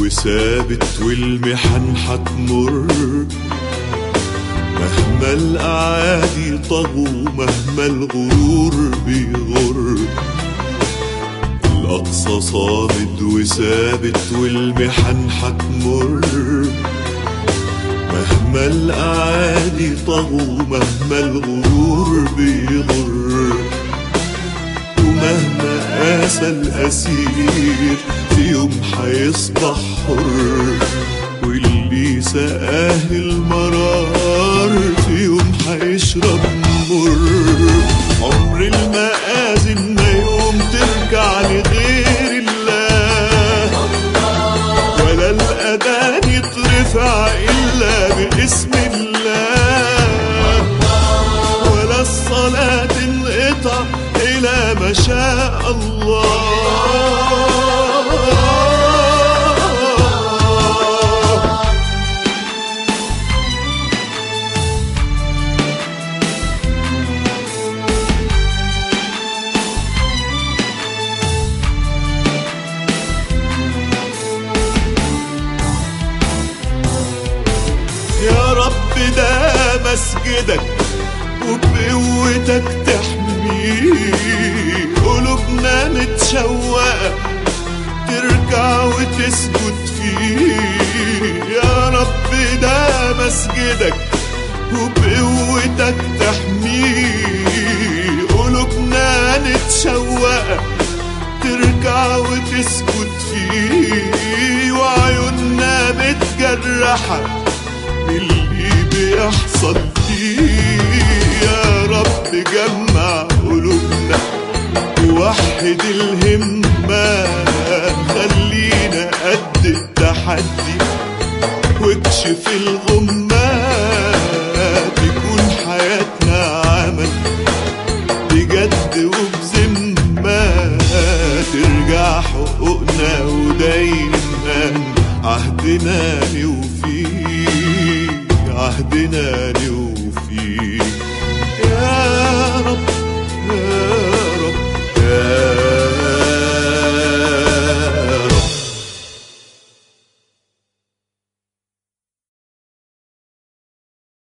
وثابت والمحن حتمر، مهما الأعادي طغوا مهما الغرور بيغر. الأقصى صامد وثابت والمحن حتمر، مهما الأعادي طغوا مهما الغرور بيغر. ومهما قاسى الأسير في يوم حيصبح حر، واللي سقاه المرار في يوم حيشرب مر. عمر المآذن ما يوم ترجع لغير الله، ولا الأذان يترفع إلا باسم الله، ولا الصلاة تنقطع إلى ما شاء الله. يا رب ده مسجدك وبقوتك تحميه، قلوبنا متشوقة ترجع وتسجد فيه. يا رب ده مسجدك وبقوتك تحميه، قلوبنا متشوقة ترجع وتسجد فيه. وعيوننا متجرحة اللي بيحصل فيه. يا رب جمع قلوبنا ووحد الهمة، خلينا قد التحدي واكشف الغمة. تكون حياتنا عمل بجد وبذمة، ترجع حقوقنا ودايما عهدنا نوفيه، عهدنا نوفيه.